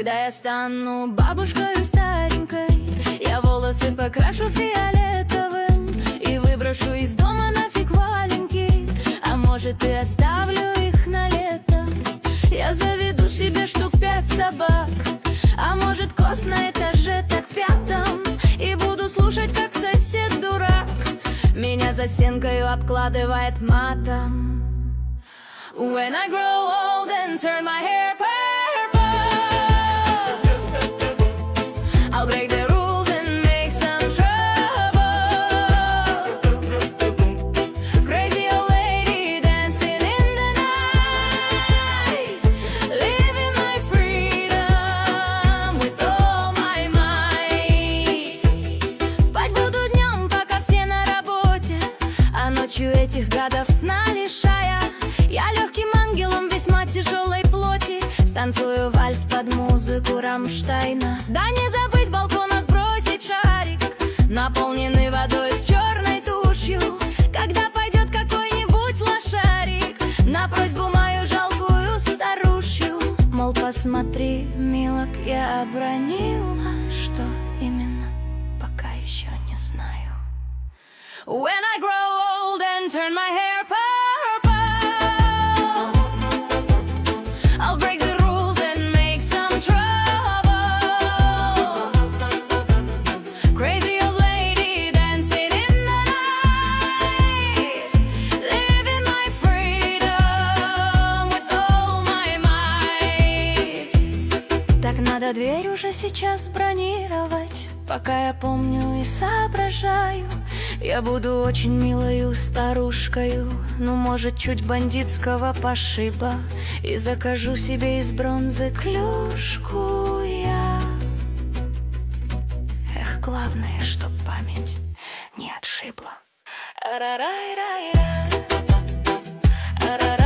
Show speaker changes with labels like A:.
A: Когда я стану бабушкой старенькой, я волосы покрашу фиолетовым и выброшу из дома нафиг валенки. А может, и оставлю их на лето. Я заведу себе штук 5 собак, а может, коз на этаже так 5-м, и буду слушать, как сосед дурак меня за стенкою обкладывает матом. When I grow old and turn my hair purple, I'll break the rules and make some trouble. Crazy old lady dancing in the night, living my freedom with all my might. Спать буду днем, пока все на работе, а ночью этих гадов сна лишая, я легким ангелом весьма тяжелой плоти станцую вальс под музыку Рамштайна. Да не забыть балкона сбросить шарик, наполненный водой с черной тушью, когда пойдет какой-нибудь лошарик на просьбу мою жалкую старушью. Мол, посмотри, милок, я обронила, что именно, пока еще не знаю. When I grow old and turn my hair purple, I'll break the rules and make some trouble. Crazy old lady dancing in the night, living my freedom with all my might. Так надо дверь уже сейчас бронировать, пока я помню и соображаю. Я буду очень милою старушкою, ну, может, чуть бандитского пошиба, и закажу себе из бронзы клюшку я. Эх, главное, чтоб память не отшибла.